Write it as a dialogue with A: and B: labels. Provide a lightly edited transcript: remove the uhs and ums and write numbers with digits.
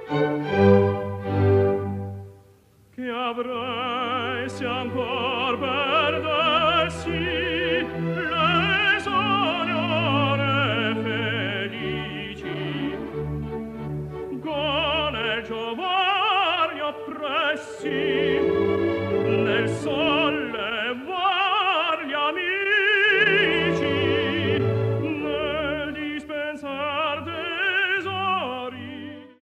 A: Che avrei se ancor perdessi le sognore felici, con il giovane oppressi nel sogno